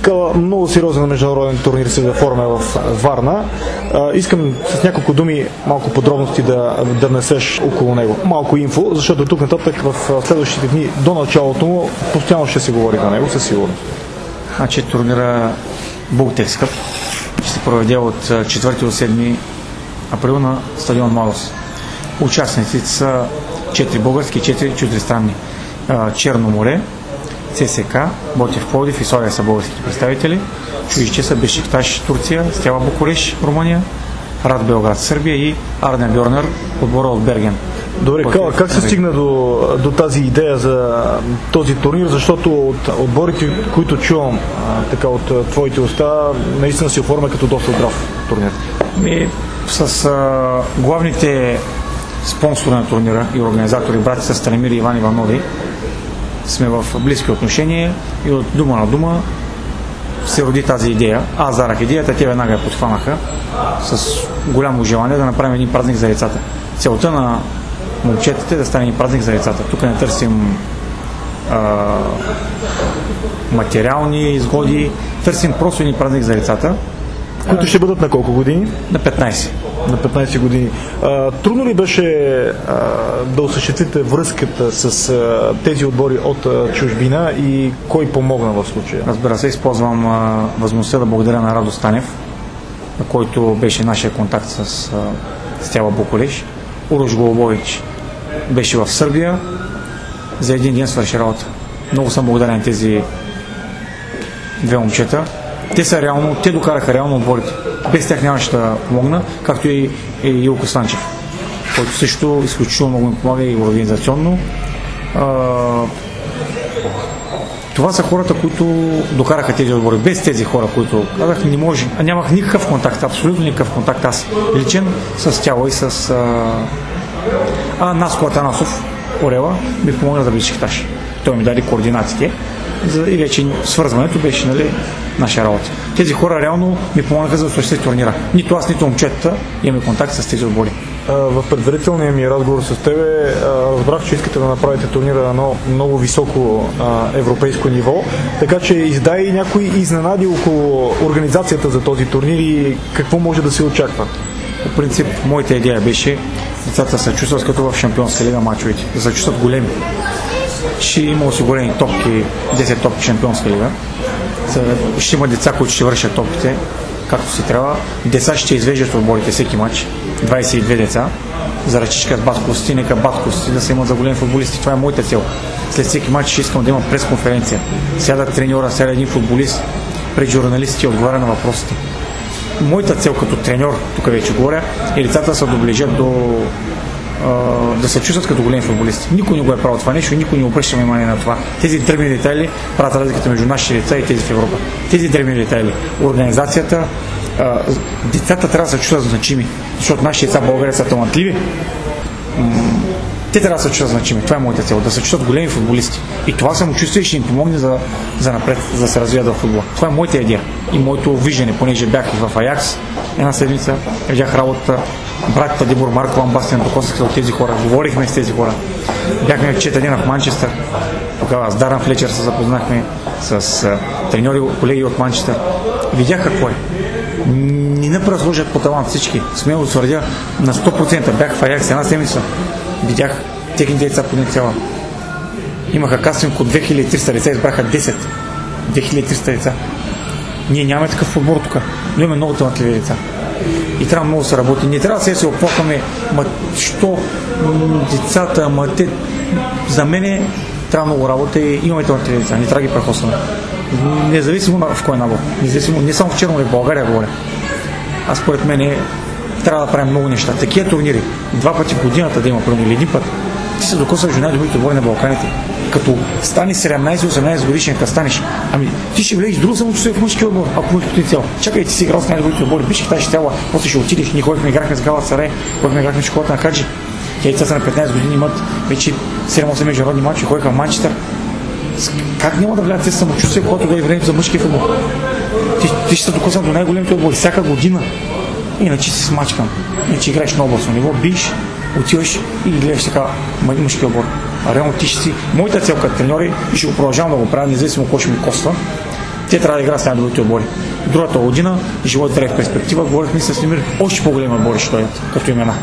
Много сериозен международен турнир се оформя в Варна. Искам с няколко думи, малко подробности да внесеш около него. Малко инфо, защото тук нататък в следващите дни до началото му постоянно ще се говори за него, със сигурност. Значи турнира Bultex Cup ще се проведе от 4 до 7 април на стадион Младост. Участниците са 4 български и 4 чуждестранни. Черно море, ЦСК, Ботев Пловдив и София са българските представители. Чуждичи са Бешикташ, Турция, Стяла Букурещ, Румъния, Рад Белград, Сърбия и Арден Бьорнер, отбора от Берген. Добре, как се стигна до тази идея за този турнир, защото от отборите, които чувам така от твоите уста, наистина се оформя като доста здрав турнир. С главните спонсори на турнира и организатори, брати са Станимир и Иван Иванови, сме в близки отношения и от дума на дума се роди тази идея. Аз зарах идеята, те веднага я подхванаха с голямо желание да направим един празник за децата. Целта на момчетата е да стане един празник за децата. Тук не търсим материални изгоди, търсим просто един празник за децата. Които ще бъдат на колко години? На 15. На 15 години. Трудно ли беше да осъществите връзката с тези отбори от чужбина и кой помогна в случая? Разбира се, използвам възможността да благодаря на Радо Станев, на който беше нашия контакт с Стяла Букурещ. Урош Голубович беше в Сърбия, за един ден свърши работа. Много съм благодарен тези две момчета. Те докараха реално отборите. Без тях нямаше да помогна, както и Илко Станчев, който също изключително много ми помага и организационно. Това са хората, които докараха тези отбори. Без тези хора, които казах, не може. Нямах никакъв контакт, абсолютно никакъв контакт аз личен с тяло и с Наско Атанасов, Орела, ми помогна за Бешикташ. Той ми даде координатите и вече свързването беше наша работа. Тези хора реално ми помогнаха за да осъществи турнира. Нито аз, нито момчетата имаме контакт с тези отбори. В предварителния ми разговор с тебе разбрах, че искате да направите турнира на много високо европейско ниво, така че издай някои изненади около организацията за този турнир и какво може да се очаква. По принцип, моята идея беше децата се чувстват като в Шампионска лига мачовете, да се чувстват големи. Ще има осигурени топки, 10 топки в Шампионска лига. Ще има деца, които ще вършат топките както си трябва. Деца ще извеждат отборите всеки матч. 22 деца. За ръчичка с баткости, нека баткости да се имат за големи футболисти. Това е моята цел. След всеки матч ще искам да има пресконференция. Сяда треньора, сяда един футболист пред журналистите и отговаря на въпросите. Моята цел като треньор, тук вече говоря, е децата да се доближат да се чувстват като големи футболисти. Никой не го е правил това нещо и никой не обръща внимание на това. Тези дребни детайли правят разликата между нашите деца и тези в Европа. Тези дребни детайли. Организацията, децата трябва да се чувстват значими, защото нашите деца в България са талантливи. Те трябва да се чувстват значими. Това е моята цел. Да се чувстват големи футболисти. И това самочувствие ще им помогне за напред, за да се развият в футбола. Това е моята идея и моето виждане, понеже бях в Аякс една седмица, видях работата. Братята Дибор Марко, Амбастен, докоснаха от тези хора. Говорихме с тези хора. Бяхме 4 дни в Манчестър. Тогава с Даран Флечер се запознахме с треньори, колеги от Манчестър. Видях какво е. Не напразложат по талант всички. Смело твърдя на 100%. Бях в Аякс една седмица. Видях техните деца потенциала. Имаха кастинг от 2300 деца, избраха 10. 2300 деца. Ние нямаме такъв отбор тук. Но имаме много талантливи деца. И трябва много да се работи. Не трябва да се оплакваме, що децата, те... За мен трябва много работа и имаме талантливи деца. Не трябва да ги прехосваме. Независимо в кой набор. Независимо, не само в Черно, в България говоря. Аз според мен трябва да правим много неща. Такива турнири, 2 пъти в годината да има, или един път, ти се докосваш до най-добрите отбори на Балканите. Като стани 17-18 годишен, като станеш, ти ще влезеш друго самочувствие в мъжки отбор, ако имаш потенциал. Чакай, ти си играл с най-добрите отбори, Бешикташ цяла, после ще отидеш, ние ходихме, играхме с Галатасарай, ходихме, играхме в школата на Хаджи. Те деца са на 15 години, имат вече 7-8 международни мачове, ходиха в Манчестър. Как няма да влязат тези самочувствия, когато да е времето за мъжки футбол? Ти ще се докоснат до най-големите отбори всяка година. Иначе си смачкам. Иначе играеш на областно ниво, биш, отиваш и гледаш така мъжки отбор. А реално ти ще си... Моята цел като треньори, и ще го продължавам да го правя, независимо какво ще ми коства, те трябва да играят с най-добрите отбори. Другата година, живот в перспектива, говорихме с Немир, още по-големи отбори ще дойдат като имена.